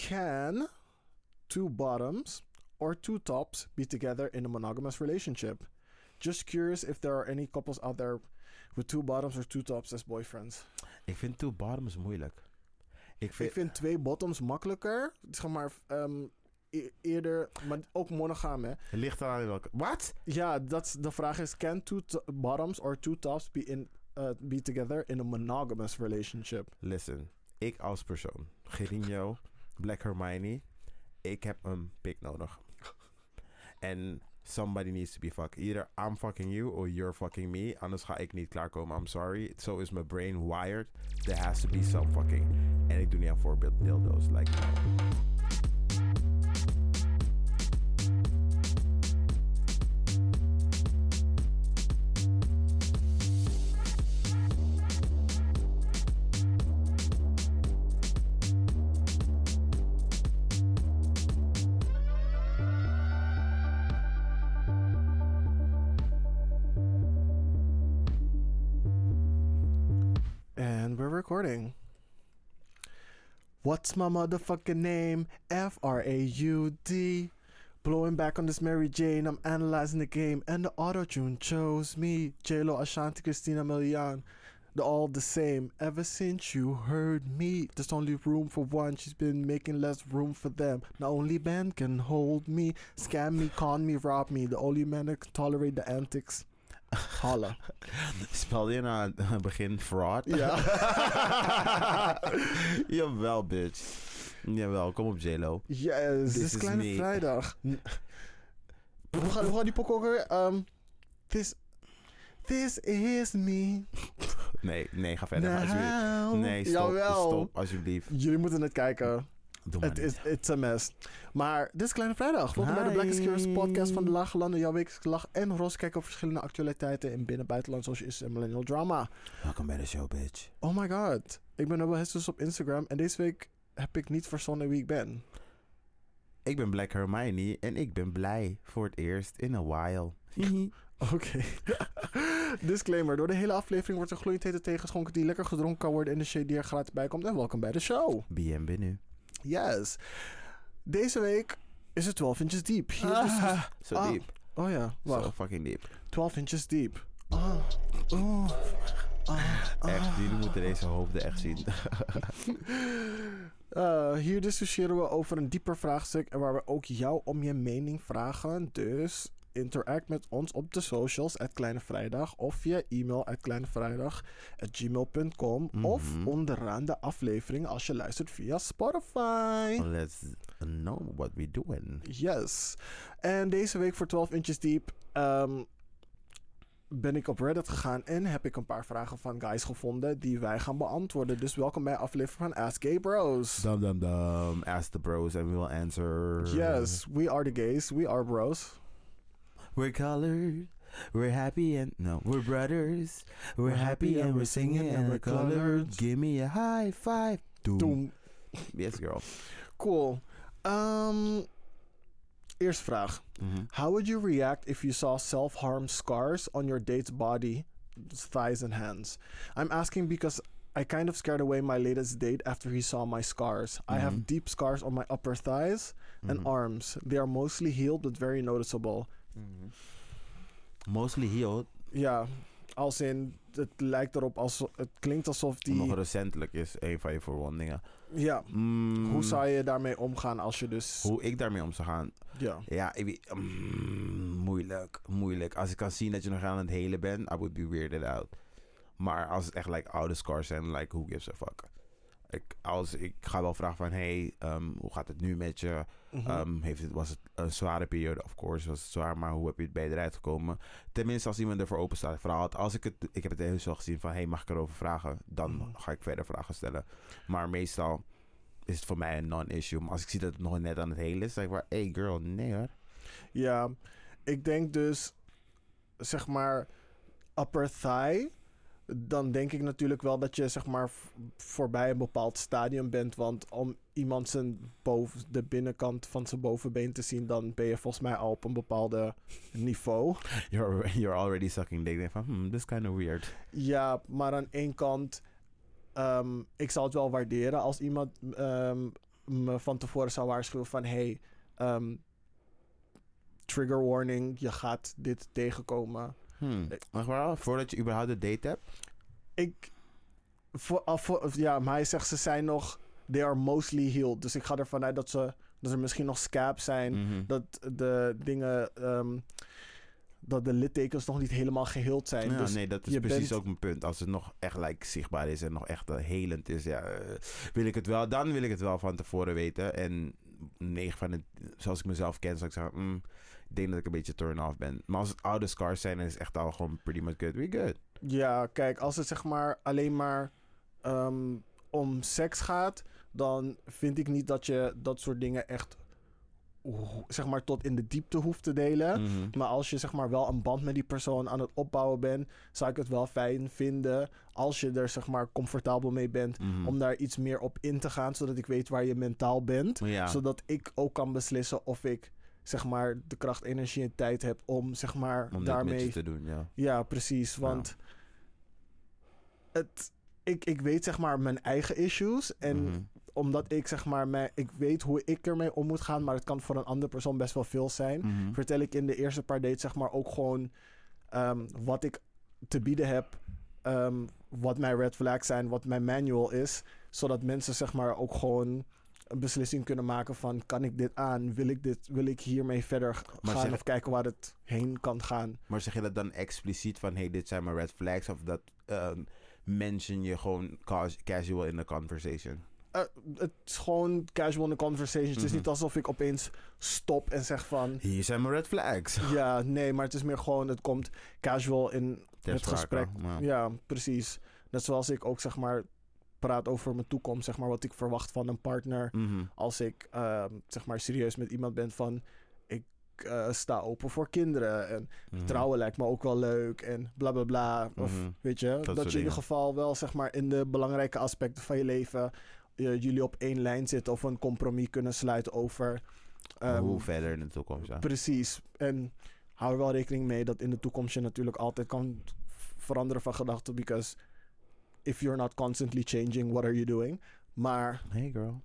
Can two bottoms or two tops be together in a monogamous relationship? Just curious if there are any couples out there with two bottoms or two tops as boyfriends. Ik vind two bottoms moeilijk. Ik vind twee bottoms makkelijker. Zeg maar eerder, maar ook monogaam, hè? Het ligt aan in welke... Wat? Ja, de vraag is: can two bottoms or two tops be together in a monogamous relationship? Listen, ik als persoon, Gerinho, Black Hermione, ik heb een pik nodig. En somebody needs to be fucked. Either I'm fucking you or you're fucking me. Anders ga ik niet klaarkomen. I'm sorry. So is my brain wired. There has to be some fucking... En ik doe niet aan voorbeeld dildo's. Like, no. And we're recording. What's my motherfucking name? F-R-A-U-D. Blowing back on this Mary Jane. I'm analyzing the game. And the auto-tune chose me. J-Lo, Ashanti, Christina Milian. They're all the same. Ever since you heard me, there's only room for one. She's been making less room for them. Now only man can hold me. Scam me, con me, rob me. The only man that can tolerate the antics. Holla. Spel je na het begin fraud? Ja. Jawel, bitch. Jawel, kom op J-Lo. Yes, dit is Kleine Vrijdag. We gaan die pokoe ook weer. This is me. Nee, ga verder. Alsjeblieft. Nee, stop, alsjeblieft. Jullie moeten het kijken. It's a mess. Maar dit is Kleine Vrijdag. Welkom bij de Black is Curious podcast van de Lage Landen. Jouw wekelijkse lach en roze kijken op verschillende actualiteiten in binnen- en buitenland zoals is en millennial drama. Welkom bij de show, bitch. Oh my god. Ik ben Nobel Jesus op Instagram en deze week heb ik niet verzonnen wie ik ben. Ik ben Black Hermione en ik ben blij voor het eerst in a while. Oké. Disclaimer. Door de hele aflevering wordt er gloeiend hete thee geschonken die lekker gedronken kan worden en de shade die er gratis bij komt. En welkom bij de show. Bienvenue. Yes. Deze week is het 12 inches deep. So deep. Oh ja, wacht. So fucking deep. 12 inches deep. Echt, jullie moeten deze hoofden echt zien. Hier discussiëren we over een dieper vraagstuk en waar we ook jou om je mening vragen. Dus interact met ons op de socials @kleinevrijdag of via e-mail kleinevrijdag@gmail.com of onderaan de aflevering als je luistert via Spotify. Let's know what we're doing. Yes. En deze week voor 12 inches deep ben ik op Reddit gegaan en heb ik een paar vragen van guys gevonden die wij gaan beantwoorden. Dus welkom bij aflevering van Ask Gay Bros. Dum. Ask the bros and we will answer. Yes, we are the gays. We are bros. We're colored, we're happy and... No, we're brothers. We're happy and we're singing and we're colored. Give me a high five. Doom. Yes, girl. Cool. Eerste vraag. How would you react if you saw self-harm scars on your date's body, thighs and hands? I'm asking because I kind of scared away my latest date after he saw my scars. I have deep scars on my upper thighs and arms. They are mostly healed but very noticeable. Mostly healed? Ja, als in, het lijkt erop het klinkt alsof die... Nog recentelijk is een van je verwondingen. Ja, hoe zou je daarmee omgaan als je dus... Hoe ik daarmee om zou gaan? Ja, moeilijk. Als ik kan zien dat je nog aan het helen bent, I would be weirded out. Maar als het echt like oude scars zijn, like who gives a fuck? Ik ga wel vragen van, hoe gaat het nu met je? Was het een zware periode? Of course was het zwaar, maar hoe heb je het bij eruit gekomen? Tenminste, als iemand ervoor open staat. Vooral als ik heb het heel zo gezien van, mag ik erover vragen? Dan ga ik verder vragen stellen. Maar meestal is het voor mij een non-issue. Maar als ik zie dat het nog net aan het helen is, dan denk ik maar, hey girl, nee hoor. Ja, ik denk dus, zeg maar, upper thigh. Dan denk ik natuurlijk wel dat je zeg maar voorbij een bepaald stadium bent. Want om iemand de binnenkant van zijn bovenbeen te zien, dan ben je volgens mij al op een bepaalde niveau. You're already sucking dick. Denk van, this is kind of weird. Ja, maar aan één kant, ik zal het wel waarderen als iemand me van tevoren zou waarschuwen van... Hey, trigger warning, je gaat dit tegenkomen. Echt waar? Voordat je überhaupt een date hebt? Maar hij zegt ze zijn nog... They are mostly healed. Dus ik ga ervan uit dat er misschien nog scabs zijn. Dat de dingen... dat de littekens nog niet helemaal geheeld zijn. Ja, dus nee, dat is precies ook mijn punt. Als het nog echt zichtbaar is en nog echt helend is, wil ik het wel. Dan wil ik het wel van tevoren weten. En 9 van de, zoals ik mezelf ken, zou ik zeggen, ik denk dat ik een beetje turn-off ben. Maar als het oude scars zijn, dan is het echt al gewoon pretty much good. We good. Ja, kijk, als het zeg maar alleen maar om seks gaat, dan vind ik niet dat je dat soort dingen echt zeg maar tot in de diepte hoeft te delen. Maar als je zeg maar wel een band met die persoon aan het opbouwen bent, zou ik het wel fijn vinden als je er zeg maar comfortabel mee bent om daar iets meer op in te gaan, zodat ik weet waar je mentaal bent. Ja. Zodat ik ook kan beslissen of ik zeg maar de kracht, energie en tijd heb om zeg maar om daarmee met je te doen, ja. Ja, precies, want ik weet zeg maar mijn eigen issues en omdat ik zeg maar ik weet hoe ik ermee om moet gaan, maar het kan voor een andere persoon best wel veel zijn. Vertel ik in de eerste paar dates zeg maar ook gewoon wat ik te bieden heb, wat mijn red flags zijn, wat mijn manual is, zodat mensen zeg maar ook gewoon een beslissing kunnen maken van kan ik dit aan, wil ik hiermee verder gaan of kijken waar het heen kan gaan. Maar zeg je dat dan expliciet van hey, dit zijn mijn red flags, of dat mention je gewoon casual in the conversation? Het is gewoon casual in the conversation. Het is niet alsof ik opeens stop en zeg van... Hier zijn mijn red flags. Ja, nee, maar het is meer gewoon... Het komt casual in het gesprek. Ja, precies. Net zoals ik ook zeg maar praat over mijn toekomst. Zeg maar wat ik verwacht van een partner. Als ik zeg maar serieus met iemand ben van... Ik sta open voor kinderen. En trouwen lijkt me ook wel leuk. En bla bla bla. Of weet je, dat je in ieder geval wel zeg maar in de belangrijke aspecten van je leven... jullie op één lijn zitten of een compromis kunnen sluiten over... hoe verder in de toekomst, ja. Precies. En hou er wel rekening mee dat in de toekomst je natuurlijk altijd kan veranderen van gedachten. Because if you're not constantly changing, what are you doing? Maar... Hey girl.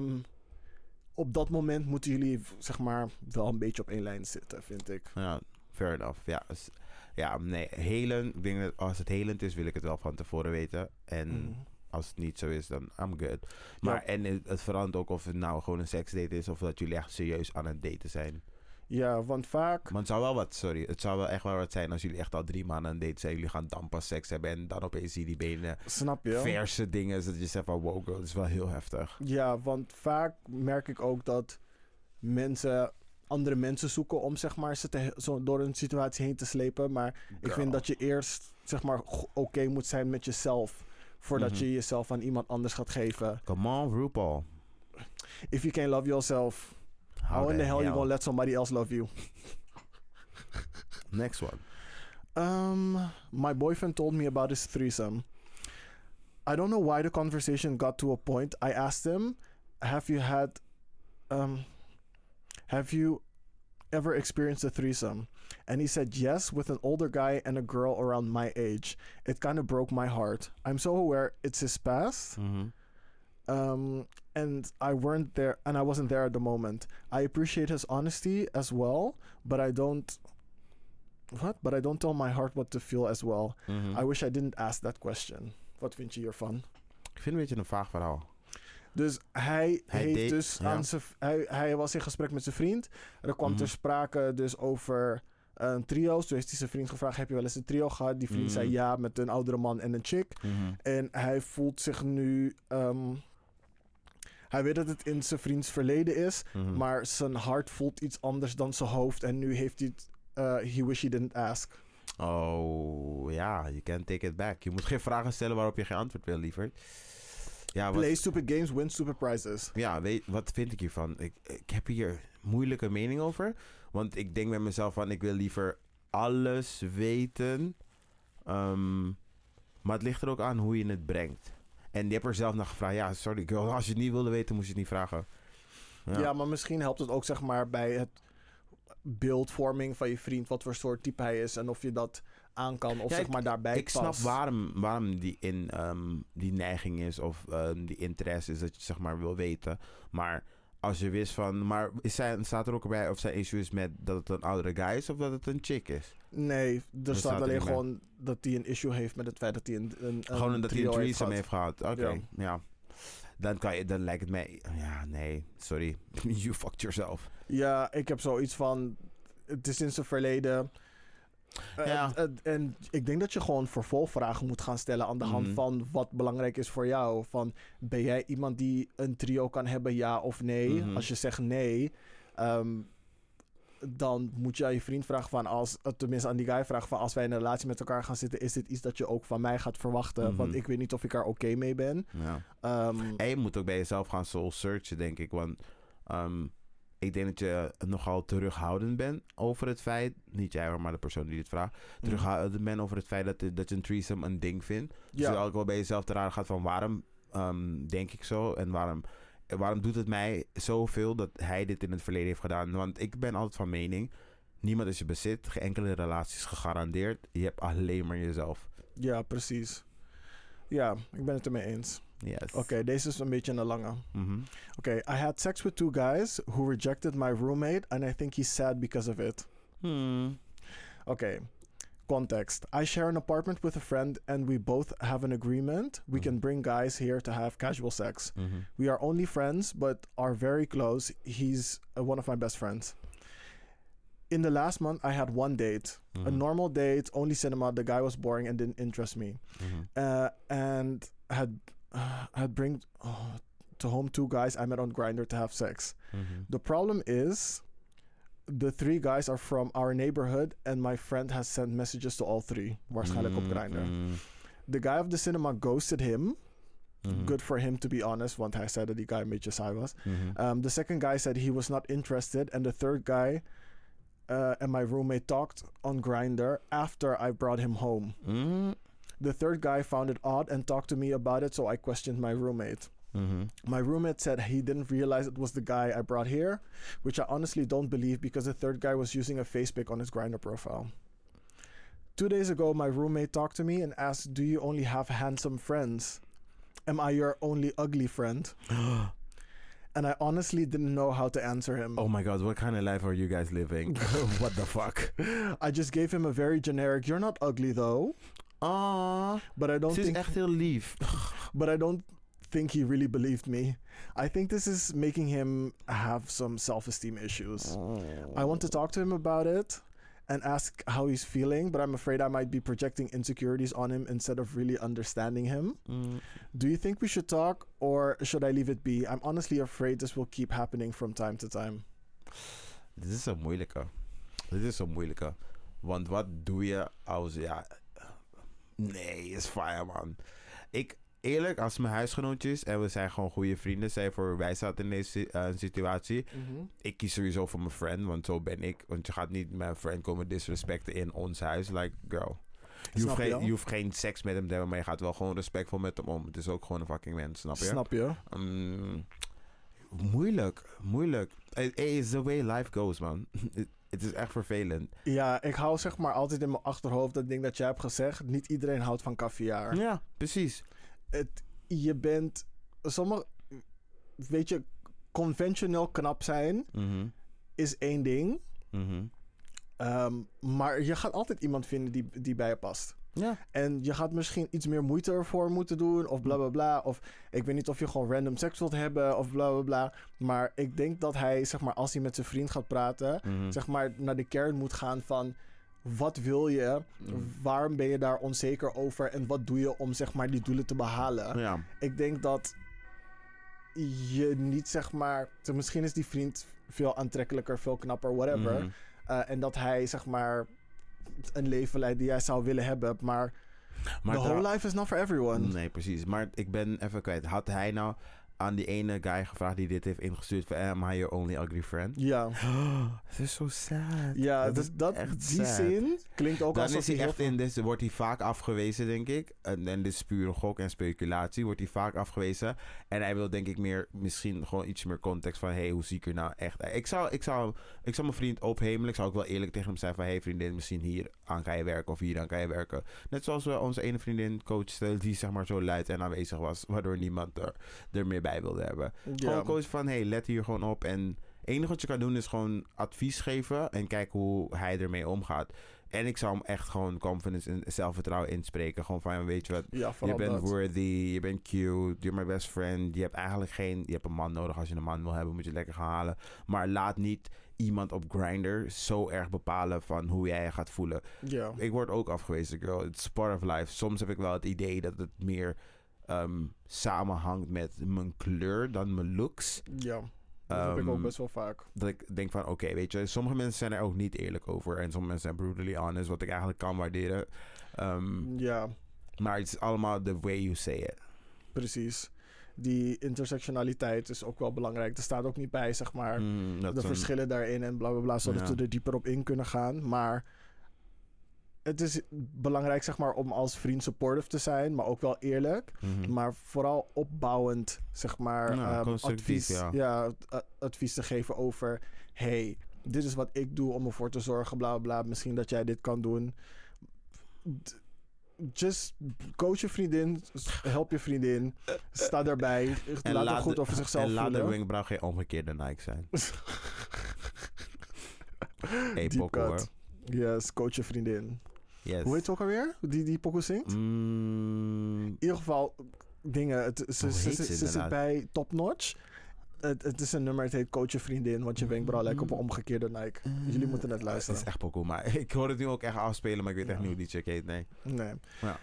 Op dat moment moeten jullie zeg maar wel een beetje op één lijn zitten, vind ik. Ja, fair enough. Ja, nee, helen. Ik denk dat als het helend is, wil ik het wel van tevoren weten. En... Als het niet zo is, dan I'm good. Maar en het verandert ook of het nou gewoon een seksdate is... of dat jullie echt serieus aan het daten zijn. Ja, want vaak... Maar het zou wel echt wel wat zijn... als jullie echt al 3 maanden aan het daten zijn... jullie gaan dan pas seks hebben... en dan opeens zie je die benen... Snap je? Verse dingen... dat je zegt van wow girl, dat is wel heel heftig. Ja, want vaak merk ik ook dat andere mensen zoeken... om zeg maar zo door een situatie heen te slepen. Maar ik vind dat je eerst zeg maar oké moet zijn met jezelf... voordat je jezelf aan iemand anders gaat geven. Come on, RuPaul. If you can't love yourself, how in the hell you gonna let somebody else love you? Next one. My boyfriend told me about his threesome. I don't know why the conversation got to a point. I asked him, have you ever experienced a threesome? And he said yes, with an older guy and a girl around my age. It kind of broke my heart. I'm so aware it's his past. And I wasn't there at the moment. I appreciate his honesty as well, but I don't tell my heart what to feel as well. I wish I didn't ask that question. Wat vind je hiervan? Ik vind het een beetje een vaag verhaal. Dus hij was in gesprek met zijn vriend. Er kwam ter sprake dus over trio's. Toen heeft hij zijn vriend gevraagd, heb je wel eens een trio gehad? Die vriend zei ja, met een oudere man en een chick. En hij voelt zich nu... hij weet dat het in zijn vriends verleden is. Maar zijn hart voelt iets anders dan zijn hoofd. En nu heeft hij het... he wish he didn't ask. Oh, ja. You can't take it back. Je moet geen vragen stellen waarop je geen antwoord wil, liever. Ja, play stupid games, win stupid prizes. Ja, wat vind ik hiervan? Ik heb hier moeilijke mening over. Want ik denk bij mezelf van... ik wil liever alles weten. Maar het ligt er ook aan hoe je het brengt. En je hebt er zelf naar gevraagd. Ja, sorry girl. Als je het niet wilde weten, moest je het niet vragen. Ja, maar misschien helpt het ook zeg maar bij het beeldvorming van je vriend. Wat voor soort type hij is. En of je dat aan kan of Ja, zeg maar daarbij Ik past. snap waarom die neiging is of die interesse is dat je zeg maar wil weten. Maar als je wist van... Maar staat er ook bij of zijn issues met dat het een oudere guy is of dat het een chick is? Nee, er staat staat er alleen niet bij. gewoon dat hij een issue heeft met het feit dat hij een Gewoon dat hij een trio threesome heeft gehad. Oké, Ja. ja. Dan lijkt het mij... Ja, nee, sorry. You fucked yourself. Ja, ik heb zoiets van... Het is in zijn verleden... Ja. En ik denk dat je gewoon vervolgvragen moet gaan stellen aan de hand Mhm. van wat belangrijk is voor jou. Van, ben jij iemand die een trio kan hebben, ja of nee? Mhm. Als je zegt nee, dan moet je aan je vriend vragen van, tenminste aan die guy vragen van, als wij in een relatie met elkaar gaan zitten, is dit iets dat je ook van mij gaat verwachten? Mhm. Want ik weet niet of ik er oké mee ben. Ja. Ehm, En je moet ook bij jezelf gaan soul searchen, denk ik. Want ik denk dat je nogal terughoudend bent over het feit... Niet jij hoor, maar de persoon die dit vraagt. Terughoudend bent over het feit dat je een threesome een ding vindt. Dus je ook wel bij jezelf te raden gaat van waarom denk ik zo? En waarom doet het mij zoveel dat hij dit in het verleden heeft gedaan? Want ik ben altijd van mening... Niemand is je bezit. Geen enkele relatie is gegarandeerd. Je hebt alleen maar jezelf. Ja, precies. Ja, ik ben het ermee eens. Yes. Oké, deze is een beetje een lange. Mhm. Okay, I had sex with 2 guys who rejected my roommate, and I think he's sad because of it. Okay, context. I share an apartment with a friend, and we both have an agreement. We can bring guys here to have casual sex. Mhm. We are only friends, but are very close. He's one of my best friends. In the last month, I had one date. A normal date, only cinema. The guy was boring and didn't interest me. And had bring to home 2 guys I met on Grindr to have sex. The problem is the 3 guys are from our neighborhood and my friend has sent messages to all 3. Waarschijnlijk op Grindr. The guy of the cinema ghosted him. Good for him, to be honest, want hij zei dat die guy een beetje saai was. The second guy said he was not interested, and the third guy and my roommate talked on Grindr after I brought him home. The third guy found it odd and talked to me about it, so I questioned my roommate. My roommate said he didn't realize it was the guy I brought here, which I honestly don't believe because the third guy was using a face pic on his Grindr profile. 2 days ago, my roommate talked to me and asked, "Do you only have handsome friends? Am I your only ugly friend?" And I honestly didn't know how to answer him. Oh my god, what kind of life are you guys living? What the fuck? I just gave him a very generic, "You're not ugly though." But I don't Ze is think echt heel lief. but I don't think he really believed me. I think this is making him have some self-esteem issues. I want to talk to him about it and ask how he's feeling, but I'm afraid I might be projecting insecurities on him instead of really understanding him. Do you think we should talk or should I leave it be? I'm honestly afraid this will keep happening from time to time. Dit is een moeilijke. Want wat doe je als... Ja, nee, is fire, man. Eerlijk, als mijn huisgenootjes en we zijn gewoon goede vrienden, zij voor wij zaten in deze situatie. Ik kies sowieso voor mijn friend, want zo ben ik. Want je gaat niet met een friend komen disrespecten in ons huis. Like, girl. Je hoeft geen seks met hem te hebben, maar je gaat wel gewoon respectvol met hem om. Het is ook gewoon een fucking mens, snap je? Snap je? Moeilijk. It is the way life goes, man. Het is echt vervelend. Ja, ik hou zeg maar altijd in mijn achterhoofd dat ding dat jij hebt gezegd. Niet iedereen houdt van caviar. Ja, precies. Je bent... Weet je, conventioneel knap zijn is één ding. Maar je gaat altijd iemand vinden die bij je past. Ja. En je gaat misschien iets meer moeite ervoor moeten doen. Of bla bla bla. Of ik weet niet of je gewoon random seks wilt hebben. Of bla bla bla. Maar ik denk dat hij, zeg maar, als hij met zijn vriend gaat praten, zeg maar, naar de kern moet gaan van: wat wil je? Waarom ben je daar onzeker over? En wat doe je om, zeg maar, die doelen te behalen? Ja. Ik denk dat je niet, zeg maar... Misschien is die vriend veel aantrekkelijker, veel knapper, whatever. En dat hij, zeg maar, een leven leidt die jij zou willen hebben. Maar the whole life is not for everyone. Nee, precies. Maar ik ben even kwijt. Had hij nou aan die ene guy gevraagd die dit heeft ingestuurd van am I your only ugly friend? Ja. Het is zo sad. Ja, is echt die sad. zin klinkt ook Dan alsof is hij hij echt in, dus wordt hij vaak afgewezen, denk ik. En dit is pure gok en speculatie. Wordt hij vaak afgewezen. En hij wil, denk ik, misschien gewoon iets meer context van, hey, hoe zie ik er nou echt uit? Ik zou mijn vriend ophemelen. Ik zou ook wel eerlijk tegen hem zijn van, hey vriendin, misschien hier aan kan je werken of hier aan kan je werken. Net zoals we onze ene vriendin coachte, die zeg maar zo luid en aanwezig was, waardoor niemand er meer bij wilde hebben. Gewoon coach van, hey, let hier gewoon op. En het enige wat je kan doen is gewoon advies geven en kijken hoe hij ermee omgaat. En ik zou hem echt gewoon confidence en zelfvertrouwen inspreken. Gewoon van, weet je wat, je bent worthy, je bent cute, you're my best friend. Je hebt eigenlijk je hebt een man nodig. Als je een man wil hebben, moet je lekker gaan halen. Maar laat niet iemand op Grindr zo erg bepalen van hoe jij je gaat voelen. Ja. Ik word ook afgewezen, girl. It's part of life. Soms heb ik wel het idee dat het meer samenhangt met mijn kleur dan mijn looks. Ja. Dat heb ik ook best wel vaak. Dat ik denk van, oké, weet je, sommige mensen zijn er ook niet eerlijk over. En sommige mensen zijn brutally honest, wat ik eigenlijk kan waarderen. Ja. Maar het is allemaal the way you say it. Precies. Die intersectionaliteit is ook wel belangrijk. Er staat ook niet bij, zeg maar, de verschillen daarin en bla bla bla, zodat we er dieper op in kunnen gaan. Maar het is belangrijk, zeg maar, om als vriend supportive te zijn, maar ook wel eerlijk. Maar vooral opbouwend, zeg maar, advies te geven over, hey, dit is wat ik doe om ervoor te zorgen, bla bla bla. Misschien dat jij dit kan doen. Just coach je vriendin, help je vriendin, sta daarbij, laat hem goed over zichzelf voelen. En laat de wenkbrauw geen omgekeerde Nike zijn. Hey, Poco, hoor. Yes, coach je vriendin. Yes. Hoe heet het ook alweer? Die Poco zingt? In ieder geval, dingen. Ze zit bij Top Notch. Het is een nummer, het heet Coach je vriendin, want je wenkbrauw lijkt op een omgekeerde Nike. Jullie moeten het luisteren. Het is echt Poco, maar ik hoor het nu ook echt afspelen, maar ik weet echt niet hoe die chick heet, nee. Ja,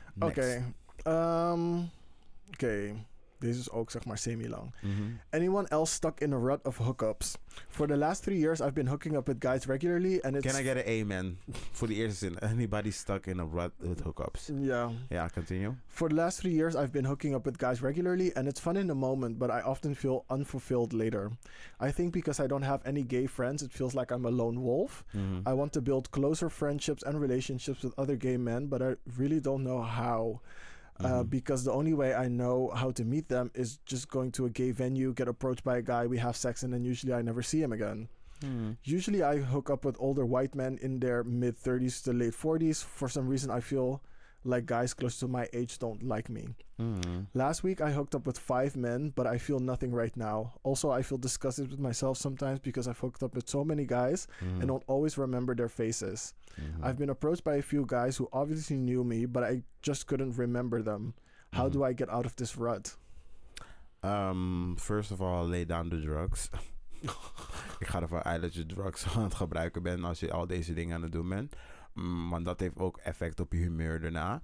Oké. Deze is ook, zeg maar, semi-lang. Anyone else stuck in a rut of hookups? For the last 3 years, I've been hooking up with guys regularly, and it's... Can I get an amen? Voor de eerste zin. Anybody stuck in a rut with hookups? Yeah. Yeah, continue. For the last 3 years, I've been hooking up with guys regularly, and it's fun in the moment, but I often feel unfulfilled later. I think because I don't have any gay friends, it feels like I'm a lone wolf. I want to build closer friendships and relationships with other gay men, but I really don't know how. Because the only way I know how to meet them is just going to a gay venue, get approached by a guy, we have sex, and then usually I never see him again. Usually I hook up with older white men in their mid-30s to late 40s. For some reason I feel like guys close to my age don't like me. Last week I hooked up with 5 men, but I feel nothing right now. Also, I feel disgusted with myself sometimes because I've hooked up with so many guys and don't always remember their faces. I've been approached by a few guys who obviously knew me, but I just couldn't remember them. How do I get out of this rut? First of all, lay down the drugs. Ik ga ervan uit dat je drugs aan het gebruiken bent als je al deze dingen aan het doen bent. Want dat heeft ook effect op je humeur daarna.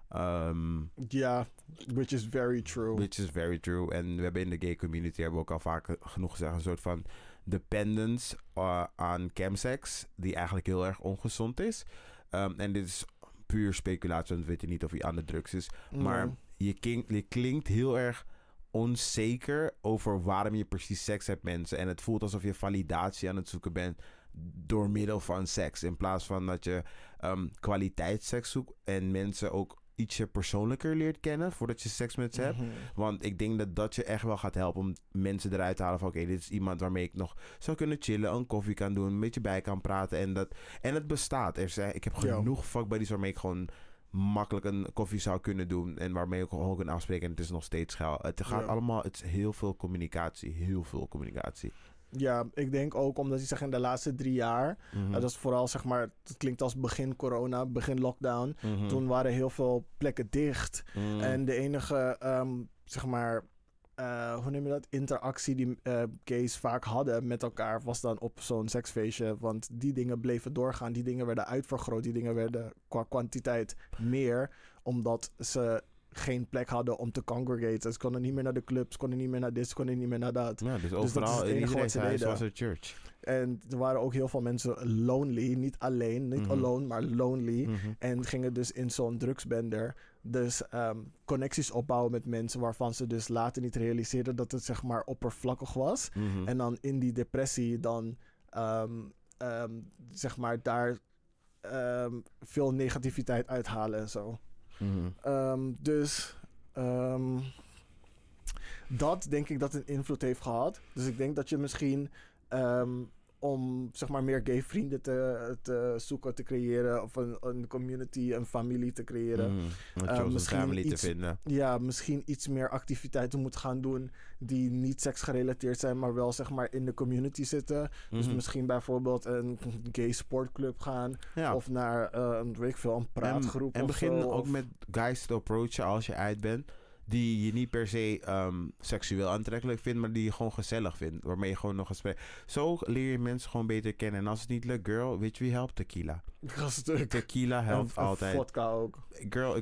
Which is very true. Which is very true. En we hebben in de gay community hebben we ook al vaak genoeg gezegd, een soort van dependence aan chemsex, die eigenlijk heel erg ongezond is. En dit is puur speculatie, want we weten niet of hij aan de drugs is. Maar je klinkt heel erg onzeker over waarom je precies seks hebt, mensen. En het voelt alsof je validatie aan het zoeken bent door middel van seks. In plaats van dat je kwaliteitsseks zoekt en mensen ook ietsje persoonlijker leert kennen voordat je seks met ze hebt. Want ik denk dat je echt wel gaat helpen om mensen eruit te halen van oké, dit is iemand waarmee ik nog zou kunnen chillen, een koffie kan doen, een beetje bij kan praten. En het bestaat. Ik heb genoeg fuckbuddies waarmee ik gewoon makkelijk een koffie zou kunnen doen en waarmee ik gewoon kan afspreken en het is nog steeds geil. Het gaat allemaal, het is heel veel communicatie. Ja, ik denk ook omdat je zegt in de laatste 3 jaar, dat is vooral, zeg maar, het klinkt als begin corona, begin lockdown. Toen waren heel veel plekken dicht. En de enige, zeg maar, hoe noem je dat, interactie die gays vaak hadden met elkaar was dan op zo'n seksfeestje. Want die dingen bleven doorgaan, die dingen werden uitvergroot, die dingen werden qua kwantiteit meer, omdat ze geen plek hadden om te congregaten. Ze konden niet meer naar de clubs, konden niet meer naar dit, konden niet meer naar dat. Ja, dus overal in iedereen's huis was er church. En er waren ook heel veel mensen lonely, niet alleen, niet alone, maar lonely. En gingen dus in zo'n drugsbender dus connecties opbouwen met mensen waarvan ze dus later niet realiseerden dat het zeg maar oppervlakkig was. Mhm. En dan in die depressie dan zeg maar daar veel negativiteit uithalen en zo. Dus dat denk ik dat een invloed heeft gehad. Dus ik denk dat je misschien om zeg maar meer gay vrienden te zoeken, te creëren, of een community, een familie te creëren. Een family te vinden. Ja, misschien iets meer activiteiten moet gaan doen die niet seksgerelateerd zijn, maar wel zeg maar in de community zitten. Dus misschien bijvoorbeeld een gay sportclub gaan. Ja. Of naar een praatgroep. En of begin zo, ook met guys te approachen als je uit bent. Die je niet per se seksueel aantrekkelijk vindt, maar die je gewoon gezellig vindt. Waarmee je gewoon nog gesprek. Zo leer je mensen gewoon beter kennen. En als het niet lukt, girl, weet je wie helpt? Tequila. Tequila helpt altijd. Vodka ook. Girl,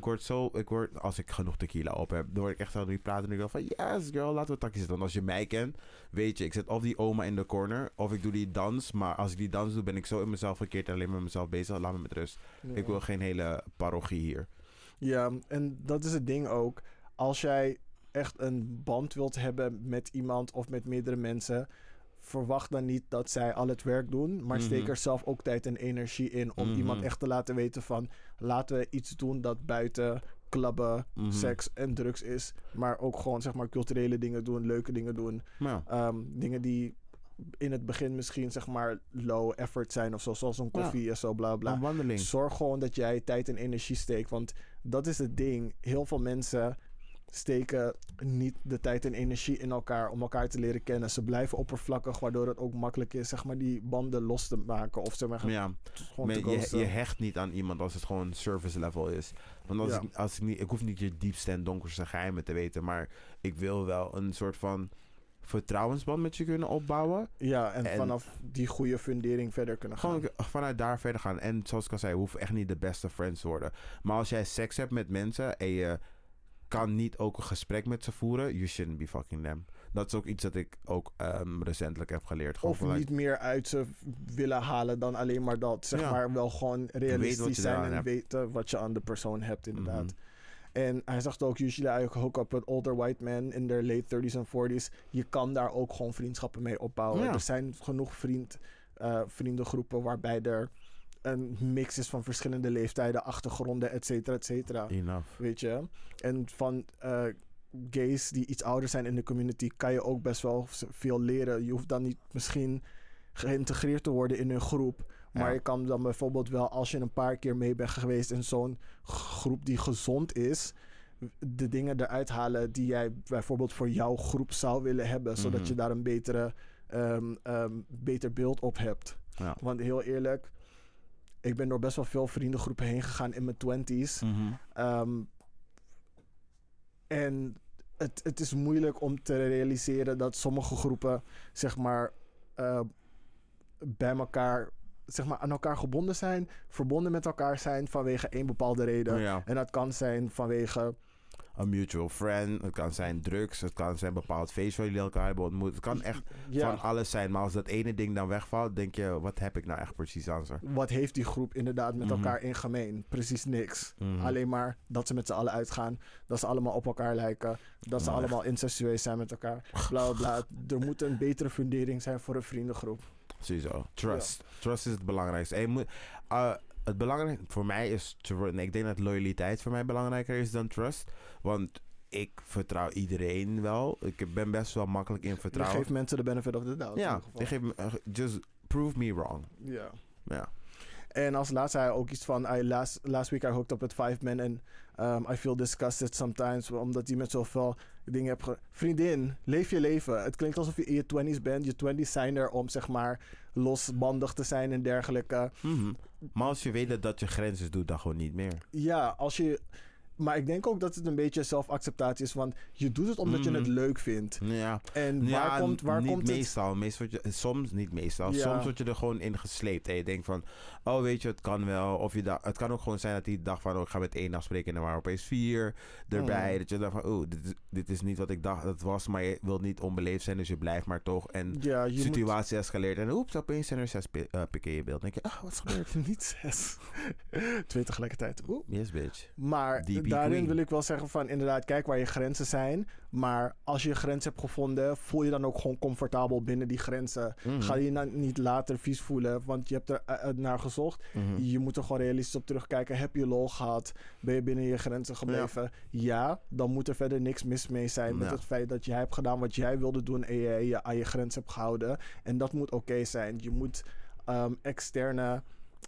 als ik genoeg tequila op heb, dan word ik echt aan het praten. En ik denk van, yes girl, laten we het takje zetten. Want als je mij kent, weet je, ik zet of die oma in de corner, of ik doe die dans. Maar als ik die dans doe, ben ik zo in mezelf verkeerd en alleen met mezelf bezig. Laat me met rust. Ja. Ik wil geen hele parochie hier. Ja, en dat is het ding ook. Als jij echt een band wilt hebben met iemand of met meerdere mensen, verwacht dan niet dat zij al het werk doen, maar steek er zelf ook tijd en energie in om iemand echt te laten weten van, laten we iets doen dat buiten clubben, seks en drugs is, maar ook gewoon zeg maar culturele dingen doen, leuke dingen doen. Ja. Dingen die in het begin misschien zeg maar low effort zijn of zo, zoals een koffie en zo, bla bla. Een wandeling. Zorg gewoon dat jij tijd en energie steekt, want dat is het ding. Heel veel mensen steken niet de tijd en energie in elkaar om elkaar te leren kennen. Ze blijven oppervlakkig, waardoor het ook makkelijk is zeg maar die banden los te maken of zeg maar gewoon te ghosten. Je hecht niet aan iemand als het gewoon service level is. Want ik hoef niet je diepste en donkerste geheimen te weten, maar ik wil wel een soort van vertrouwensband met je kunnen opbouwen. Ja, en vanaf die goede fundering verder kunnen gaan. Gewoon vanuit daar verder gaan. En zoals ik al zei, we hoeven echt niet de beste friends te worden. Maar als jij seks hebt met mensen en je kan niet ook een gesprek met ze voeren, you shouldn't be fucking them. Dat is ook iets dat ik ook recentelijk heb geleerd. Gewoon of niet meer uit ze willen halen dan alleen maar dat. Zeg maar wel gewoon realistisch zijn en weten wat je aan de persoon hebt inderdaad. En hij zegt ook, usually I hook up with older white men in their late 30s en 40s. Je kan daar ook gewoon vriendschappen mee opbouwen. Ja. Er zijn genoeg vriendengroepen waarbij er een mix is van verschillende leeftijden, achtergronden, et cetera, et cetera. Enough. Weet je? En van gays die iets ouder zijn in de community kan je ook best wel veel leren. Je hoeft dan niet misschien geïntegreerd te worden in een groep. Maar je kan dan bijvoorbeeld wel, als je een paar keer mee bent geweest in zo'n groep die gezond is, de dingen eruit halen die jij bijvoorbeeld voor jouw groep zou willen hebben. Zodat je daar een beter beeld op hebt. Ja. Want heel eerlijk, ik ben door best wel veel vriendengroepen heen gegaan in mijn 20's. En het is moeilijk om te realiseren dat sommige groepen zeg maar bij elkaar, zeg maar aan elkaar gebonden zijn, verbonden met elkaar zijn vanwege één bepaalde reden. Ja. En dat kan zijn vanwege een mutual friend, het kan zijn drugs, het kan zijn bepaald feest waar jullie elkaar hebben ontmoet. Het kan echt van alles zijn, maar als dat ene ding dan wegvalt, denk je, wat heb ik nou echt precies aan ze? Wat heeft die groep inderdaad met elkaar in gemeen? Precies niks. Alleen maar dat ze met z'n allen uitgaan, dat ze allemaal op elkaar lijken, dat ze allemaal incestueus zijn met elkaar, bla bla. Er moet een betere fundering zijn voor een vriendengroep. Sowieso. Trust. Trust is het belangrijkste. En je moet, het belangrijkste voor mij is, ik denk dat loyaliteit voor mij belangrijker is dan trust. Want ik vertrouw iedereen wel. Ik ben best wel makkelijk in vertrouwen. Je geeft mensen de benefit of the doubt. Ja, just prove me wrong. Ja. Ja. En als laatste zei hij ook iets van, last week I hooked up with 5 men and I feel disgusted sometimes, omdat hij met zoveel dingen hebt vriendin, leef je leven. Het klinkt alsof je in je 20's bent. Je 20's zijn er om zeg maar losbandig te zijn en dergelijke. Maar als je weet dat je grenzen doet, dan gewoon niet meer. Ja, maar ik denk ook dat het een beetje zelfacceptatie is, want je doet het omdat je het leuk vindt. Ja. En waar komt meestal. Soms niet meestal. Ja. Soms word je er gewoon in gesleept. En je denkt van, oh weet je, het kan wel. Of het kan ook gewoon zijn dat die dag van, ik ga met 1 afspreken en er waren opeens 4 erbij. Dat je dacht van, dit is niet wat ik dacht dat het was, maar je wilt niet onbeleefd zijn, dus je blijft maar toch. En de situatie escaleert en opeens zijn er 6 pikken in je beeld. Dan denk je, wat is gebeurd? Niet 6. 2 tegelijkertijd. Yes, bitch. Maar DP daarin queen. wil ik wel zeggen van inderdaad, kijk waar je grenzen zijn. Maar als je je grens hebt gevonden, voel je dan ook gewoon comfortabel binnen die grenzen. Mhm. Ga je nou niet later vies voelen, want je hebt er naar gezocht. Mhm. Je moet er gewoon realistisch op terugkijken. Heb je lol gehad? Ben je binnen je grenzen gebleven? Ja, dan moet er verder niks mis mee zijn met Ja. het feit dat jij hebt gedaan wat jij wilde doen en je aan je grens hebt gehouden. En dat moet oké zijn. Je moet externe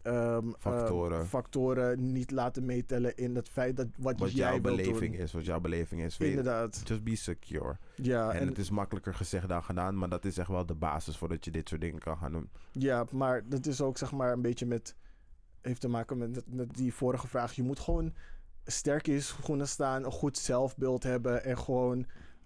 factoren niet laten meetellen in het feit dat wat Wat jij jouw wilt beleving doen. is. Wat jouw beleving is. Inderdaad. Just be secure. Ja, En het is makkelijker gezegd dan gedaan. Maar dat is echt wel de basis voordat je dit soort dingen kan gaan doen. ja, maar dat is ook zeg maar een beetje heeft te maken met die vorige vraag. Je moet gewoon sterk in je schoenen staan, een goed zelfbeeld hebben en gewoon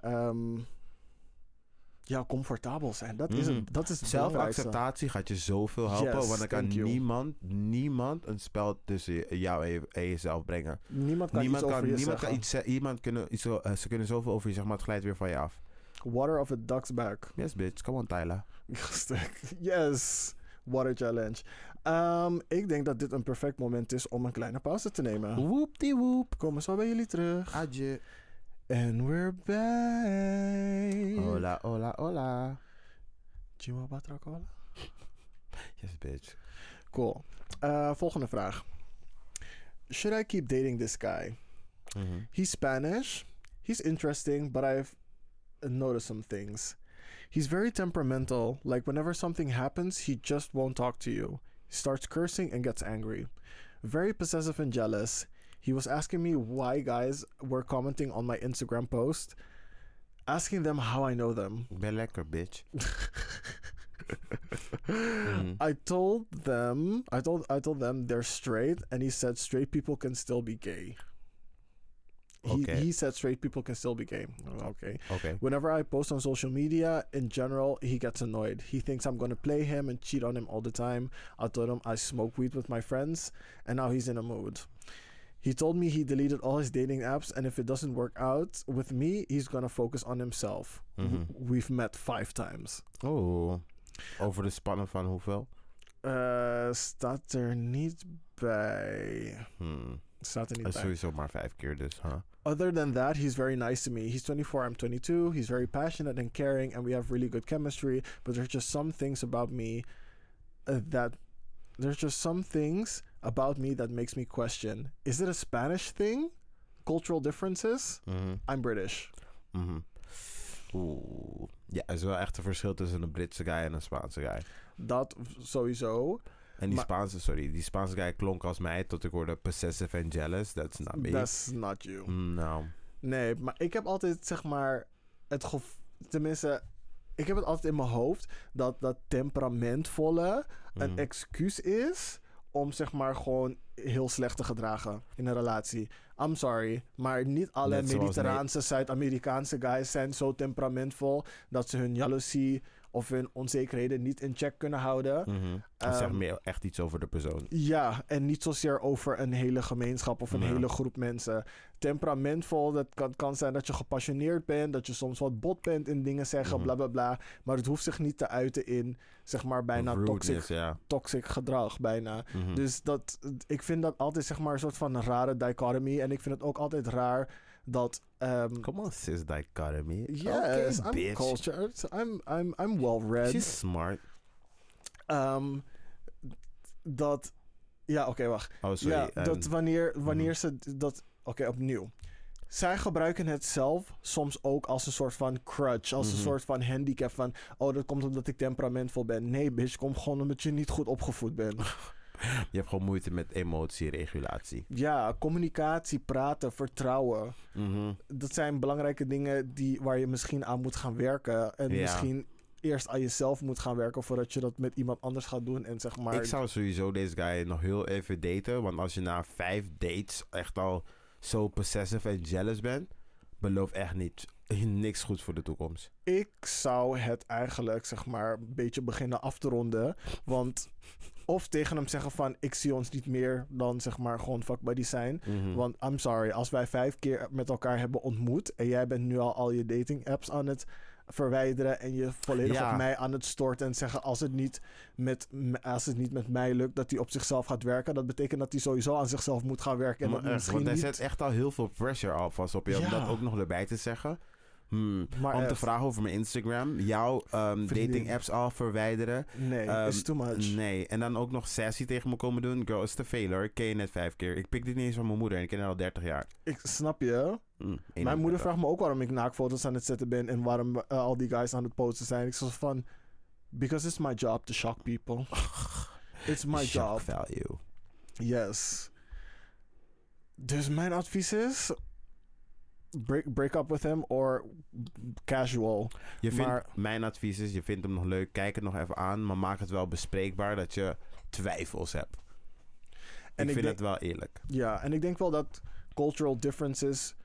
comfortabel zijn. Dat is het belangrijkste. Zelfacceptatie gaat je zoveel helpen. Yes, want dan kan thank you. niemand een spel tussen jou en jezelf brengen. Niemand kan iets over je zeggen. Ze kunnen zoveel over je zeggen, maar het glijdt weer van je af. Water of a duck's back. Yes, bitch. Come on, Tyler. Yes. Water challenge. Ik denk dat dit een perfect moment is om een kleine pauze te nemen. Woep die woep. Komen zo bij jullie terug. Adje. And we're back. Hola, hola, hola. Chima Batracola? Yes, bitch. Cool. Volgende vraag. Should I keep dating this guy? Mhm. He's Spanish. He's interesting, but I've noticed some things. He's very temperamental. Like whenever something happens, he just won't talk to you. He starts cursing and gets angry. Very possessive and jealous. He was asking me why guys were commenting on my Instagram post, asking them how I know them. Ik ben lekker, bitch. Mhm. I told them they're straight, and he said straight people can still be gay. He said straight people can still be gay. Okay. Okay. Whenever I post on social media, in general, he gets annoyed. He thinks I'm gonna play him and cheat on him all the time. I told him I smoke weed with my friends, and now he's in a mood. He told me he deleted all his dating apps, and if it doesn't work out with me, he's gonna focus on himself. Mhm. We've met 5 times. Oh. Over de spannen van hoeveel? Staat er niet bij. Staat er niet Dat is bij. sowieso maar 5 keer dus, huh? Other than that, he's very nice to me. He's 24, I'm 22. He's very passionate and caring, and we have really good chemistry. But there's just some things about me that makes me question. Is it a Spanish thing? Cultural differences? Mhm. I'm British. Mhm. Oeh. Ja, er is wel echt een verschil tussen een Britse guy en een Spaanse guy. Dat sowieso. En die Spaanse guy klonk als mij tot ik hoorde possessive and jealous. That's not me. That's not you. No. Nee, maar ik heb altijd zeg maar tenminste, ik heb het altijd in mijn hoofd dat temperamentvolle een excuus is om zeg maar gewoon heel slecht te gedragen in een relatie. I'm sorry, maar niet alle Net zoals Mediterraanse, Zuid-Amerikaanse guys zijn zo temperamentvol dat ze hun jaloezie of hun onzekerheden niet in check kunnen houden. Dat zegt meer echt iets over de persoon. Ja, en niet zozeer over een hele gemeenschap of een hele groep mensen. Temperamentvol, dat kan zijn dat je gepassioneerd bent, dat je soms wat bot bent in dingen zeggen, bla bla bla. Maar het hoeft zich niet te uiten in, zeg maar, bijna Rudeness, toxic gedrag, bijna. Mhm. Dus ik vind dat altijd, zeg maar, een soort van een rare dichotomie. En ik vind het ook altijd raar dat... Come on, sis dichotomy. Yes, Okay, I'm bitch. cultured. I'm well read. She's smart. Dat... Ja, oké, wacht. Oh, sorry. Ja, dat wanneer ze dat... Oké, opnieuw. Zij gebruiken het zelf soms ook als een soort van crutch. Als een soort van handicap van... Oh, dat komt omdat ik temperamentvol ben. Nee, bitch, komt gewoon omdat je niet goed opgevoed bent. Je hebt gewoon moeite met emotieregulatie. Ja, communicatie, praten, vertrouwen. Mhm. Dat zijn belangrijke dingen waar je misschien aan moet gaan werken. En misschien eerst aan jezelf moet gaan werken voordat je dat met iemand anders gaat doen. En zeg maar... Ik zou sowieso deze guy nog heel even daten. Want als je na 5 dates echt al zo possessive en jealous bent, belooft echt niks goed voor de toekomst. Ik zou het eigenlijk, zeg maar, een beetje beginnen af te ronden. Want... Of tegen hem zeggen van, ik zie ons niet meer dan, zeg maar, gewoon fuck buddies zijn. Want, I'm sorry, als wij 5 keer met elkaar hebben ontmoet en jij bent nu al je dating apps aan het verwijderen en je volledig Ja. op mij aan het storten en zeggen als het niet met mij lukt dat hij op zichzelf gaat werken, dat betekent dat hij sowieso aan zichzelf moet gaan werken en Maar dat echt, misschien want hij niet. zet echt al heel veel pressure alvast op je. Om Ja. dat ook nog erbij te zeggen. Maar Om te echt, vragen over mijn Instagram. Jouw dating apps al verwijderen. nee, is too much. Nee. En dan ook nog sassy tegen me komen doen. Girl, is te veel hoor. Ik ken je net 5 keer. Ik pik dit niet eens van mijn moeder. En ik ken haar al 30 jaar. Ik snap je. Mijn 31. moeder vraagt me ook waarom ik naaktfoto's aan het zetten ben en waarom al die guys aan het posten zijn. Ik zeg van, because it's my job to shock people. It's my Shock job. value. Yes. Dus mijn advies is, break up with him or casual. Mijn advies is, je vindt hem nog leuk. Kijk het nog even aan. Maar maak het wel bespreekbaar dat je twijfels hebt. En ik vind denk- het wel eerlijk. Ja, en ik denk wel dat cultural differences...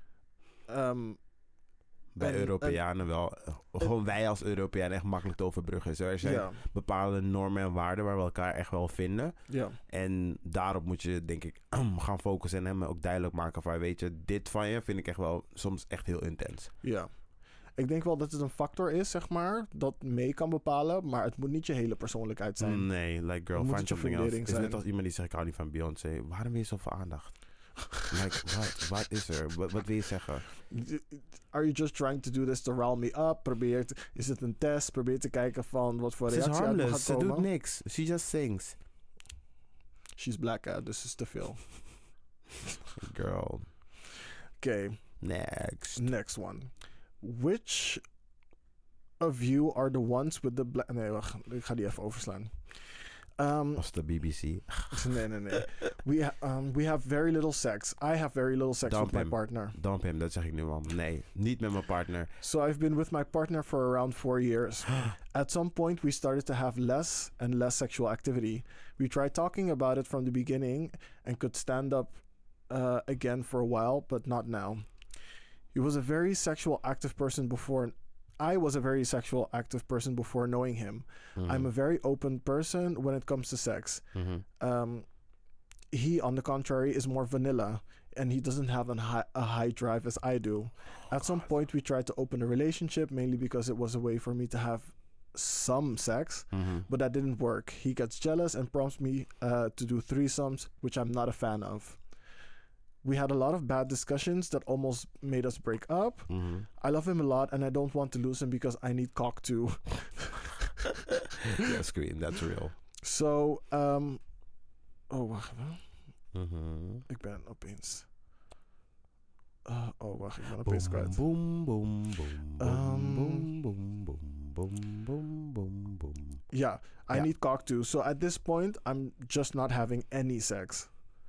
Bij En- Europeanen wel. Gewoon wij als Europeanen echt makkelijk te overbruggen. Zo, er zijn ja, bepaalde normen en waarden waar we elkaar echt wel vinden. ja. En daarop moet je, denk ik, gaan focussen en hem ook duidelijk maken van, weet je, dit van je vind ik echt wel soms echt heel intens. Ja. Ik denk wel dat het een factor is, zeg maar, dat mee kan bepalen, maar het moet niet je hele persoonlijkheid zijn. Nee, like girl, Dan moet find het je something else. fundering Het is zijn. net als iemand die zegt, ik hou niet van Beyoncé. Waarom wil je zoveel aandacht? Like, wat is er? Wat wil je zeggen? Are you just trying to do this to rile me up? Is het een test? Probeer te kijken van wat voor Ze is reactie uit me harmless, gaat ze komen. doet niks. She just sings. She's black, dus is te veel. Girl, Oké, next. next one. Which of you are the ones with the black... Nee, wacht. Ik ga die even overslaan. Als de BBC. Nee. We have very little sex. I have very little sex Dump with my him. partner. Dump him, dat zeg ik nu al. Nee, niet met mijn partner. So I've been with my partner for around 4 years. At some point, we started to have less and less sexual activity. We tried talking about it from the beginning and could stand up again for a while, but not now. He was a very sexual active person before. I was a very sexual active person before knowing him. I'm a very open person when it comes to sex. He, on the contrary, is more vanilla, and he doesn't have a high drive as I do. At some point, we tried to open a relationship, mainly because it was a way for me to have some sex, but that didn't work. He gets jealous and prompts me to do threesomes, which I'm not a fan of. We had a lot of bad discussions that almost made us break up. I love him a lot, and I don't want to lose him because I need cock too. Yeah, scream, that's real. So, oh, wacht even. Ik ben opeens... oh, wacht, ik ben opeens kwijt. Boom, boom, boom, boom, boom, boom, boom, boom, boom, boom, boom. Yeah, I Yeah. need cock too. So at this point, I'm just not having any sex.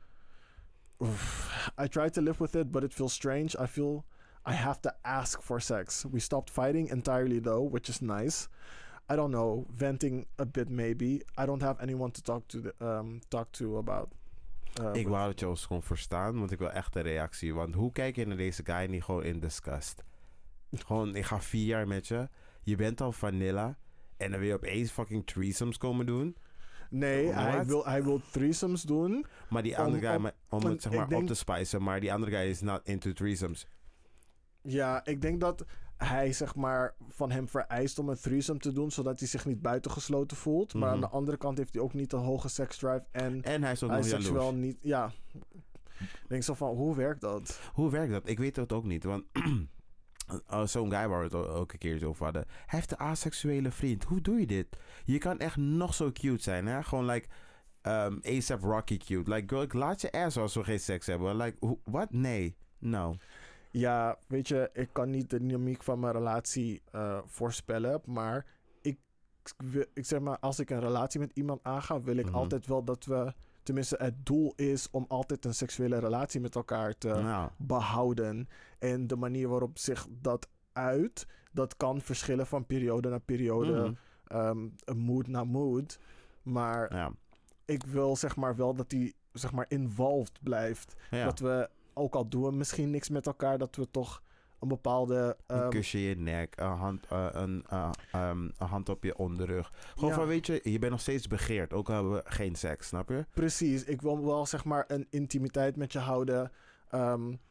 Oof. I try to live with it, but it feels strange. I feel I have to ask for sex. We stopped fighting entirely though, which is nice. I don't know, venting a bit maybe. I don't have anyone to talk to about. Ik wou dat je ons kon verstaan, want ik wil echt een reactie. Want hoe kijk je naar deze guy niet gewoon in disgust? Gewoon, ik ga 4 jaar met je. Je bent al vanilla. En dan wil je opeens fucking threesomes komen doen. Nee, hij wil threesomes doen. Maar die andere guy, om het zeg maar denk- op te spicen. Maar die andere guy is not into threesomes. Ja, ik denk dat hij zeg maar van hem vereist om een threesome te doen, zodat hij zich niet buitengesloten voelt. Maar aan de andere kant heeft hij ook niet een hoge seksdrive en En hij is ook hij nog is seksueel jaloers. niet... Ja, ik denk zo van, hoe werkt dat? Hoe werkt dat? Ik weet het ook niet. Want zo'n guy waar we het ook een keer over hadden. Hij heeft een asexuele vriend. Hoe doe je dit? Je kan echt nog zo cute zijn. Hè? Gewoon like A$AP Rocky cute. Like girl, ik laat je ass als we geen seks hebben. Like, wat? Nee. No. Ja, weet je, ik kan niet de dynamiek van mijn relatie voorspellen, maar ik zeg maar, als ik een relatie met iemand aanga, wil ik altijd wel dat we, tenminste het doel is om altijd een seksuele relatie met elkaar te behouden. En de manier waarop zich dat uit, dat kan verschillen van periode naar periode, mood naar mood. Maar ik wil zeg maar wel dat die zeg maar involved blijft. Ja. Dat we, ook al doen we misschien niks met elkaar, dat we toch een bepaalde... een kusje in je nek, een hand op je onderrug. Gewoon van, weet je bent nog steeds begeerd, ook al hebben we geen seks, snap je? Precies, ik wil wel zeg maar een intimiteit met je houden.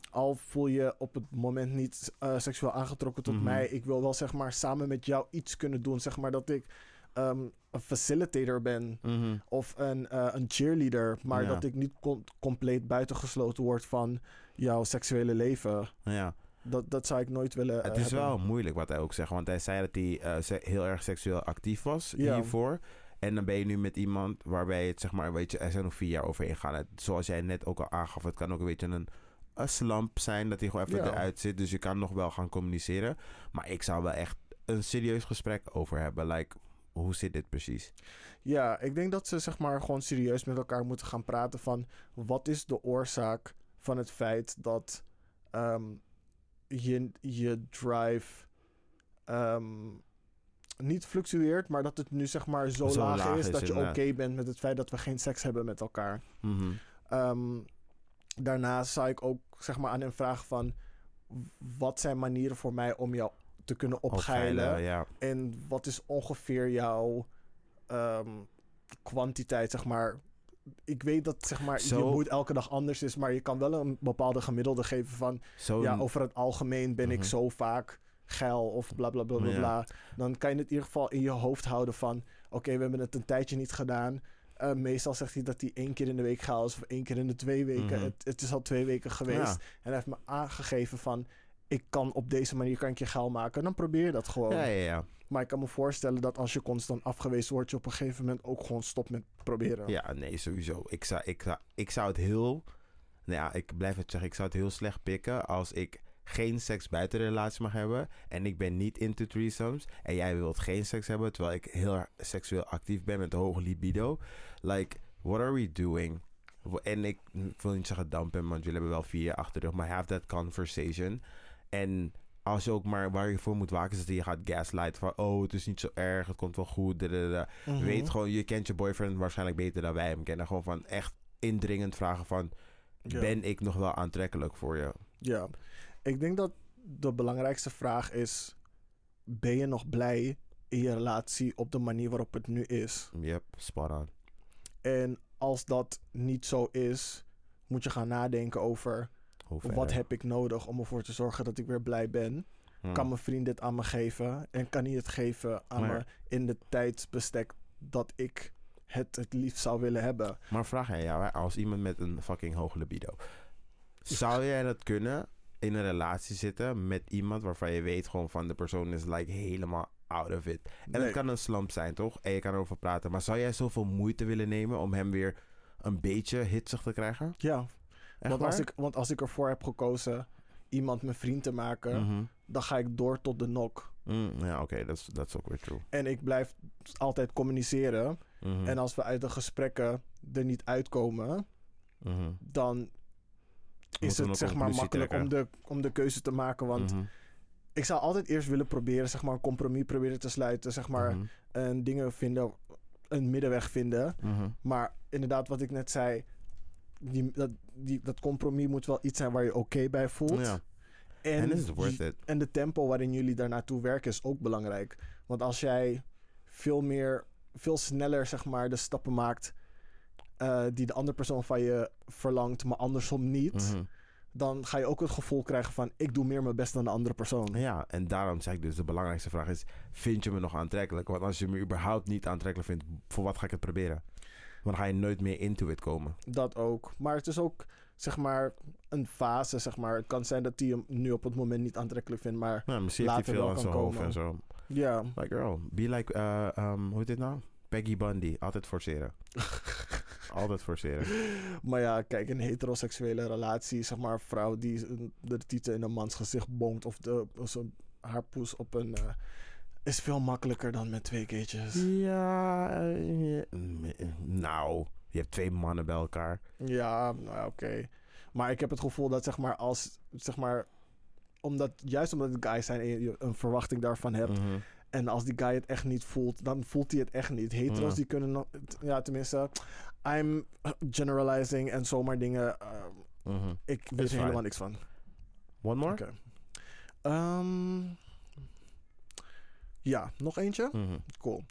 al voel je op het moment niet seksueel aangetrokken tot Mhm. mij. Ik wil wel zeg maar samen met jou iets kunnen doen. Zeg maar dat ik een facilitator ben. Mhm. Of een cheerleader. Maar Ja. dat ik niet compleet buitengesloten word van jouw seksuele leven. Ja. Dat zou ik nooit willen Het is hebben. wel moeilijk wat hij ook zegt. Want hij zei dat hij heel erg seksueel actief was Ja. hiervoor. En dan ben je nu met iemand waarbij het, zeg maar, weet je, er zijn nog 4 jaar overheen gegaan. Zoals jij net ook al aangaf, het kan ook een beetje een slump zijn dat hij gewoon even Ja. eruit zit. Dus je kan nog wel gaan communiceren. Maar ik zou wel echt een serieus gesprek over hebben. Like, hoe zit dit precies? Ja, ik denk dat ze zeg maar gewoon serieus met elkaar moeten gaan praten van wat is de oorzaak van het feit dat je drive niet fluctueert, maar dat het nu zeg maar zo Zo laag laag is is, dat je oké inderdaad. bent met het feit dat we geen seks hebben met elkaar. Mhm. Daarnaast zou ik ook zeg maar aan hem vragen van wat zijn manieren voor mij om jou te kunnen opgeilen. Ja. En wat is ongeveer jouw kwantiteit, zeg maar. Ik weet dat zeg maar je Zo- moed elke dag anders is, maar je kan wel een bepaalde gemiddelde geven van Zo, ja, over het algemeen ben ik Mhm. zo vaak geil of bla bla bla bla Ja. bla. Dan kan je het in ieder geval in je hoofd houden van oké, we hebben het een tijdje niet gedaan. Meestal zegt hij dat hij 1 keer in de week geil is of 1 keer in de 2 weken. Mhm. Het is al 2 weken geweest. Ja. En hij heeft me aangegeven van ik kan op deze manier kan ik je geil maken. Dan probeer je dat gewoon. Ja. Maar ik kan me voorstellen dat als je constant afgewezen wordt, je op een gegeven moment ook gewoon stopt met proberen. Ja, nee, sowieso. Ik zou het heel... Nou ja, ik blijf het zeggen. Ik zou het heel slecht pikken als ik geen seks buiten de relatie mag hebben. En ik ben niet into threesomes. En jij wilt geen seks hebben, terwijl ik heel erg seksueel actief ben met een hoge libido. Like, what are we doing? En ik wil niet zeggen dampen, want jullie hebben wel 4 jaar achter de rug. Maar have that conversation. En als je ook maar waar je voor moet waken is dat je gaat gaslight van oh, het is niet zo erg, het komt wel goed. Mhm. Weet gewoon, je kent je boyfriend waarschijnlijk beter dan wij hem kennen. Gewoon van echt indringend vragen van Ja. ben ik nog wel aantrekkelijk voor je? Ja, ik denk dat de belangrijkste vraag is: ben je nog blij in je relatie op de manier waarop het nu is? Yep, spot on. En als dat niet zo is, moet je gaan nadenken over Hoe wat verder? heb ik nodig om ervoor te zorgen dat ik weer blij ben. Kan mijn vriend dit aan me geven? En kan hij het geven aan Maar- me in de tijdsbestek dat ik het liefst zou willen hebben? Maar vraag aan jou, hè, als iemand met een fucking hoge libido. Zou jij dat kunnen in een relatie zitten met iemand waarvan je weet gewoon van de persoon is like helemaal out of it? En Nee. het kan een slump zijn, toch? En je kan erover praten. Maar zou jij zoveel moeite willen nemen om hem weer een beetje hitsig te krijgen? Ja, Echt want als ik ervoor heb gekozen iemand mijn vriend te maken, Mhm. dan ga ik door tot de nok. Ja, oké, dat is ook weer true. En ik blijf altijd communiceren. Mhm. En als we uit de gesprekken er niet uitkomen, Mhm. dan is Moeten we het een zeg maar conclusie makkelijk trekken. om de keuze te maken. Want Mhm. ik zou altijd eerst willen proberen, zeg maar, een compromis proberen te sluiten. Zeg maar, Mhm. en dingen vinden, een middenweg vinden. Mhm. Maar inderdaad, wat ik net zei, dat compromis moet wel iets zijn waar je oké bij voelt. Ja. En is het worth it? En de tempo waarin jullie daar naartoe werken is ook belangrijk. Want als jij veel sneller, zeg maar, de stappen maakt die de andere persoon van je verlangt, maar andersom niet, Mhm. dan ga je ook het gevoel krijgen van ik doe meer mijn best dan de andere persoon. Ja, en daarom zeg ik dus de belangrijkste vraag is, vind je me nog aantrekkelijk? Want als je me überhaupt niet aantrekkelijk vindt, voor wat ga ik het proberen? Want dan ga je nooit meer into it komen. Dat ook. Maar het is ook, zeg maar, een fase, zeg maar. Het kan zijn dat hij hem nu op het moment niet aantrekkelijk vindt, maar Nou, misschien heeft hij later veel wel aan kan zijn hoofd komen. en zo. ja. Like girl, be like, hoe heet dit nou? Peggy Bundy. Altijd forceren. Altijd forceren. Maar ja, kijk, een heteroseksuele relatie, zeg maar, een vrouw die de tieten in een mans gezicht bonkt of haar poes op een... is veel makkelijker dan met 2 keertjes. Ja, nou, je hebt 2 mannen bij elkaar. Ja, nou ja, oké. Maar ik heb het gevoel dat, zeg maar, juist omdat het guys zijn en je een verwachting daarvan hebt, Mhm. en als die guy het echt niet voelt, dan voelt hij het echt niet. Hetero's Ja. die kunnen nog... Ja, tenminste, I'm generalizing en zomaar dingen... Mhm. ik weet Is er helemaal fine. niks van. One more? Oké. Ja, nog eentje? Mhm. Cool.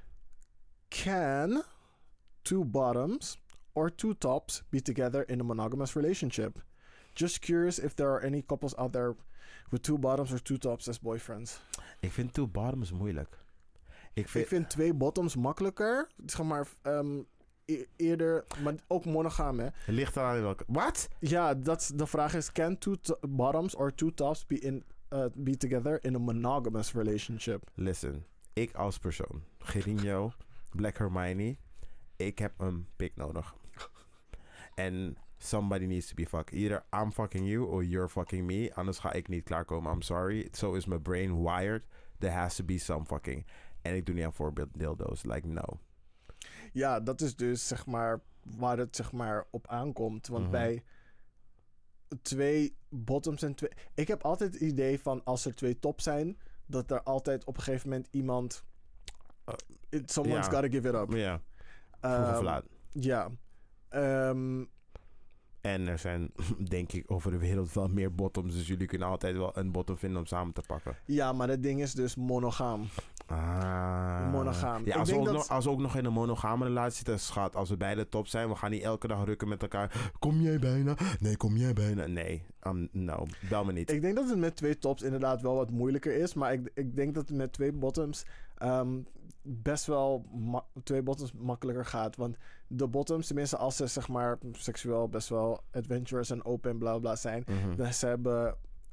Can 2 bottoms or 2 tops be together in a monogamous relationship? Just curious if there are any couples out there with 2 bottoms or 2 tops as boyfriends. Ik vind 2 bottoms moeilijk. Ik vind 2 bottoms makkelijker. Zeg maar eerder, maar ook monogaam, hè? Het ligt eraan in welke... Wat? Ja, de vraag is, can 2 bottoms or 2 tops be together in a monogamous relationship? Listen, ik als persoon, Gerinho, Black Hermione, ik heb een pik nodig. En somebody needs to be fucked. Either I'm fucking you or you're fucking me. Anders ga ik niet klaarkomen. I'm sorry. So is my brain wired. There has to be some fucking... En ik doe niet aan voorbeeld dildo's. Like, no. Ja, dat is dus zeg maar waar het zeg maar op aankomt. Want bij 2 bottoms en 2... Ik heb altijd het idee van als er 2 tops zijn, dat er altijd op een gegeven moment iemand... someone's gotta give it up. Ja. Vroeg of laat. Ja. En er zijn, denk ik, over de wereld wel meer bottoms. Dus jullie kunnen altijd wel een bottom vinden om samen te pakken. Ja, maar het ding is dus monogaam. Monogaam. Ja, als we ook nog in een monogame relatie zitten, schat. Als we beide top zijn, we gaan niet elke dag rukken met elkaar. Kom jij bijna? Nee, kom jij bijna? Nee, no, bel me niet. Ik denk dat het met 2 tops inderdaad wel wat moeilijker is. Maar ik denk dat het met 2 bottoms best wel 2 bottoms makkelijker gaat. Want de bottoms, tenminste als ze zeg maar seksueel best wel adventurous en open en bla bla zijn. Dan ze hebben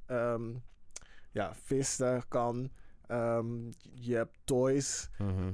visten kan. Je hebt toys.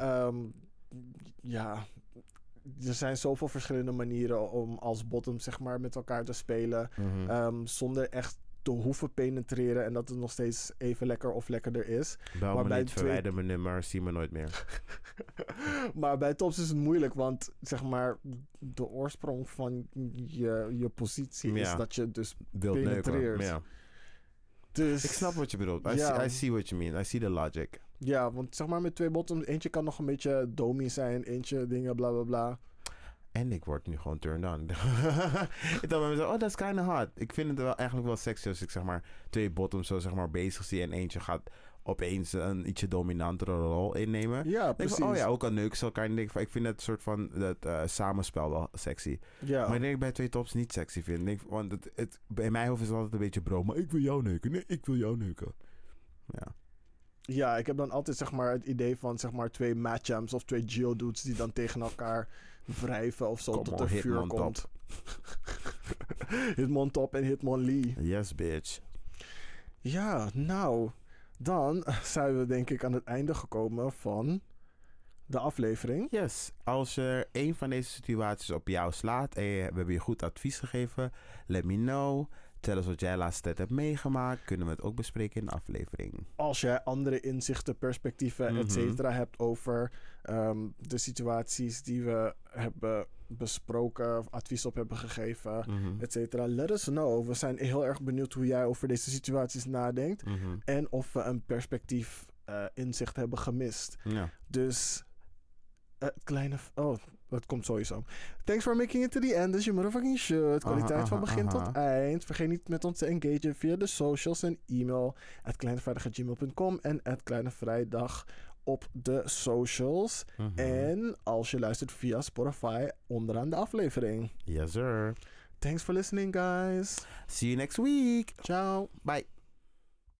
Ja, er zijn zoveel verschillende manieren om als bottom zeg maar met elkaar te spelen. Zonder echt te hoeven penetreren en dat het nog steeds even lekker of lekkerder is. Bel maar me niet, verwijder mijn nummer, zie me nooit meer. Maar bij tops is het moeilijk, want zeg maar de oorsprong van je positie is dat je dus wilt penetreert. Neuken, ja. Dus, ik snap wat je bedoelt. I see what you mean. I see the logic. Ja, want zeg maar met 2 bottoms, eentje kan nog een beetje domie zijn, eentje dingen bla bla bla. En ik word nu gewoon turned on. Ik dacht bij mezelf, dat is kind of hot. Ik vind het wel eigenlijk wel sexy als ik zeg maar 2 bottoms zo zeg maar bezig zie en eentje gaat opeens een ietsje dominantere rol innemen. Ja, precies. Denk van, ook al neuken ze elkaar. En denk van, ik vind het soort van dat samenspel wel sexy. Ja. Maar ik denk bij 2 tops niet sexy vind. Denk, want bij mij hoofd is het altijd een beetje bro. Maar ik wil jou neuken. Nee, ik wil jou neuken. Ja. Ja, ik heb dan altijd zeg maar het idee van zeg maar 2 matchamps of 2 geodudes die dan tegen elkaar wrijven of zo tot er vuur komt. Hitmon Top en Hitmon Lee. Yes, bitch. Ja, nou, dan zijn we denk ik aan het einde gekomen van de aflevering. Yes, als er een van deze situaties op jou slaat en we hebben je goed advies gegeven, let me know. Tel eens wat jij de laatste tijd hebt meegemaakt. Kunnen we het ook bespreken in de aflevering. Als jij andere inzichten, perspectieven, et cetera hebt over de situaties die we hebben besproken, of advies op hebben gegeven, et cetera. Let us know. We zijn heel erg benieuwd hoe jij over deze situaties nadenkt. En of we een perspectief inzicht hebben gemist. Ja. Dus dat komt sowieso. Thanks for making it to the end. As you motherfucking should. Kwaliteit van begin tot eind. Vergeet niet met ons te engagen via de socials en e-mail @kleinevrijdag@gmail.com en @kleinevrijdag op de socials. En als je luistert via Spotify onderaan de aflevering. Yes, sir. Thanks for listening, guys. See you next week. Ciao. Bye.